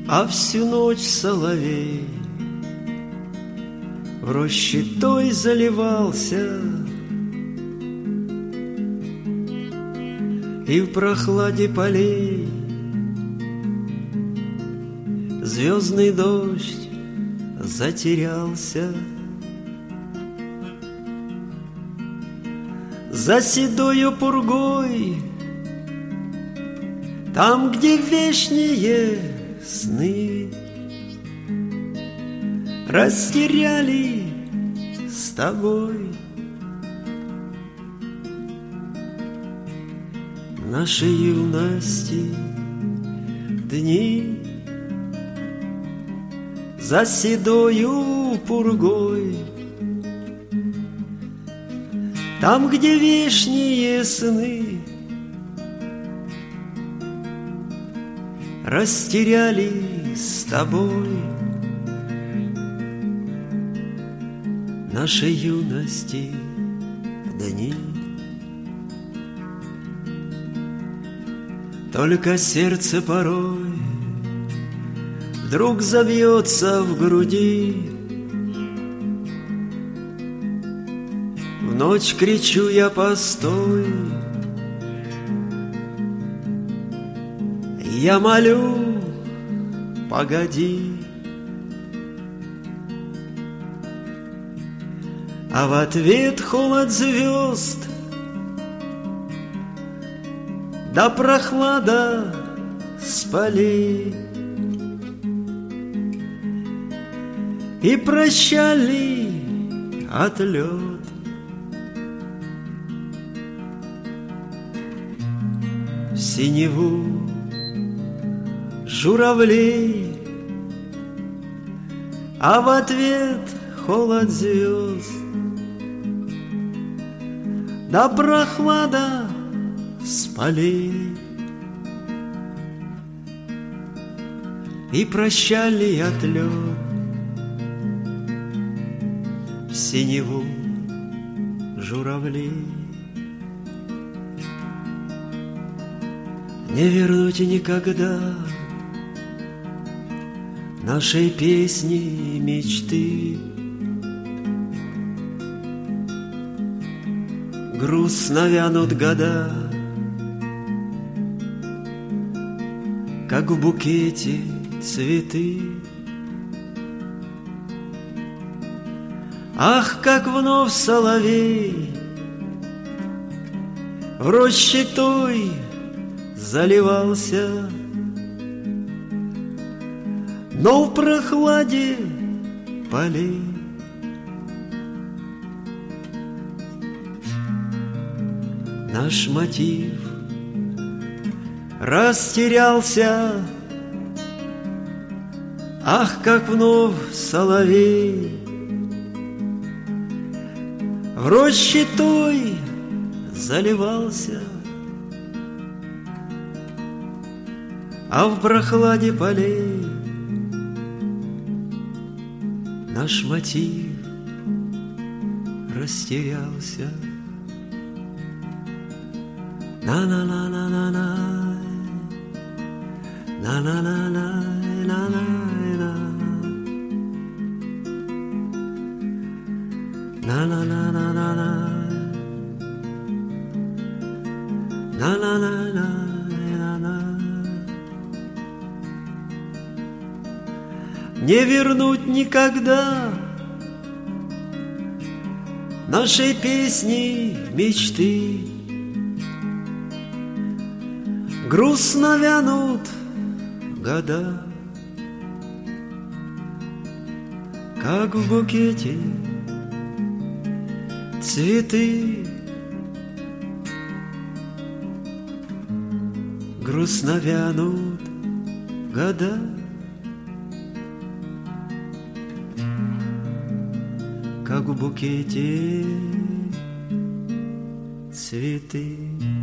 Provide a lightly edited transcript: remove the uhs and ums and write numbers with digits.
А всю ночь соловей в роще той заливался, и в прохладе полей звездный дождь затерялся. За седою пургой, там, где вешние сны, растеряли с тобой нашей юности дни. За седою пургой, там, где вешние сны, растеряли с тобой нашей юности дни. Только сердце порой вдруг забьется в груди. В ночь кричу я: постой! Я молю: погоди! А в ответ холод звезд да прохлада с полей. И прощали отлет в синеву журавлей, а в ответ холод звезд да прохлада с полей. И прощали отлет в синеву журавлей. Не вернуть никогда нашей песни мечты. Грустно вянут года, как в букете цветы. Ах, как вновь соловей в роще той заливался, но в прохладе полей наш мотив растерялся. Ах, как вновь соловей в роще той заливался, а в прохладе полей наш мотив растерялся. На-на-на-на-на-на, на-на-на-на-на-на, на-на-на-на-на-на, на-на-на-на-на-на. Не вернуть никогда нашей песни мечты. Грустно вянут года, как в букете цветы. Грустно вянут года, как в букете цветы.